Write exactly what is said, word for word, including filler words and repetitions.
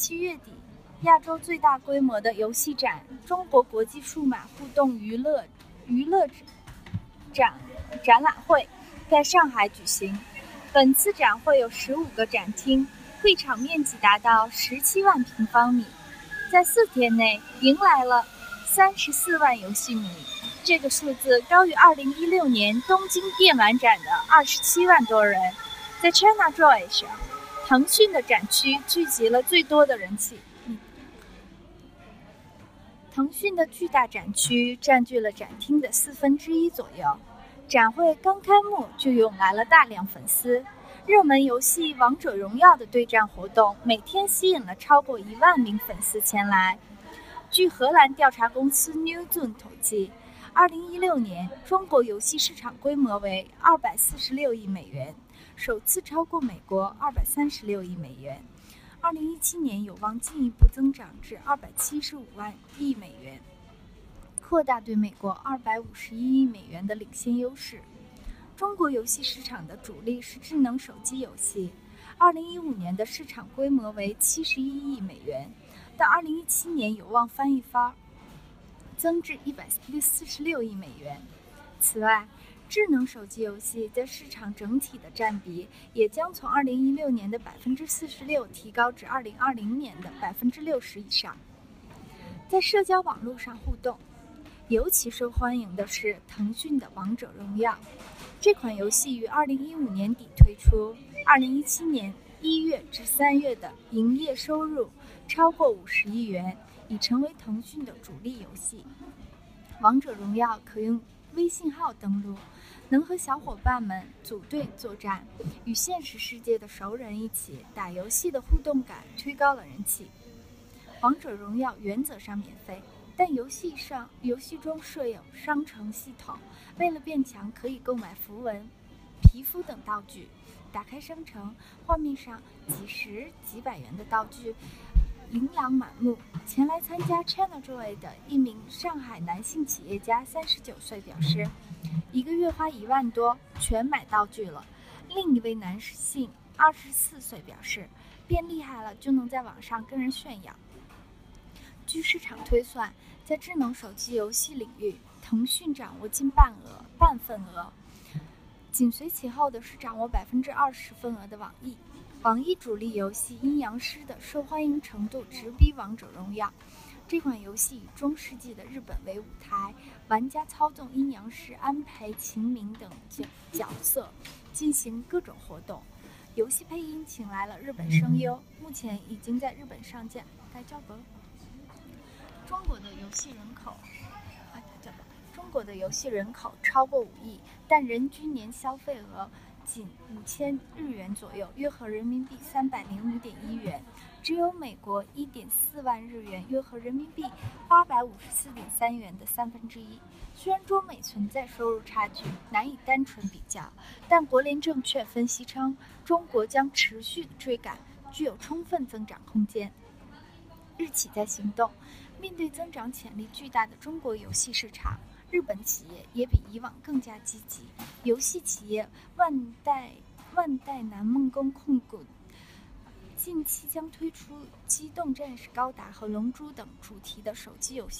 七月底，亚洲最大规模的游戏展——中国国际数码互动娱乐娱乐展展览会在上海举行。本次展会有十五个展厅，会场面积达到十七万平方米，在四天内迎来了三十四万游戏迷，这个数字高于二零一六年东京电玩展的二十七万多人。在 ChinaJoy 上，腾讯的展区聚集了最多的人气。腾讯的巨大展区占据了展厅的四分之一左右。展会刚开幕就涌来了大量粉丝，热门游戏《王者荣耀》的对战活动每天吸引了超过一万名粉丝前来。据荷兰调查公司 Newzoo 统计，二零一六年中国游戏市场规模为二百四十六亿美元，首次超过美国二百三十六亿美元。二零一七年有望进一步增长至二百七十五万亿美元，扩大对美国二百五十一亿美元的领先优势。中国游戏市场的主力是智能手机游戏，二零一五年的市场规模为七十一亿美元，到二零一七年有望翻一番，增至一百四十六亿美元。此外，智能手机游戏在市场整体的占比也将从二零一六年的百分之四十六提高至二零二零年的百分之六十以上。在社交网络上互动，尤其受欢迎的是腾讯的《王者荣耀》。这款游戏于二零一五年底推出，二零一七年一月至三月的营业收入超过五十亿元，已成为腾讯的主力游戏。王者荣耀可用微信号登录，能和小伙伴们组队作战，与现实世界的熟人一起打游戏的互动感推高了人气。王者荣耀原则上免费，但游戏上游戏中设有商城系统，为了变强可以购买符文、皮肤等道具。打开商城，画面上几十几百元的道具琳琅满目。前来参加 ChinaJoy 的一名上海男性企业家三十九岁表示，一个月花一万多全买道具了。另一位男性二十四岁表示，变厉害了就能在网上跟人炫耀。据市场推算，在智能手机游戏领域，腾讯掌握近半额半份额，紧随其后的是掌握百分之二十份额的网易。网易主力游戏《阴阳师》的受欢迎程度直逼《王者荣耀》。这款游戏以中世纪的日本为舞台，玩家操纵阴阳师、安培、秦明等角色进行各种活动。游戏配音请来了日本声优，目前已经在日本上架。该叫不？中国的游戏人口，中国的游戏人口超过五亿，但人均年消费额仅五千日元左右，约合人民币三百零五点一元，只有美国一点四万日元，约合人民币八百五十四点三元的三分之一。虽然中美存在收入差距，难以单纯比较，但国联证券分析称，中国将持续追赶，具有充分增长空间。日企在行动，面对增长潜力巨大的中国游戏市场，日本企业也比以往更加积极。游戏企业万代万代南梦宫控股近期将推出《机动战士高达》和《龙珠》等主题的手机游戏。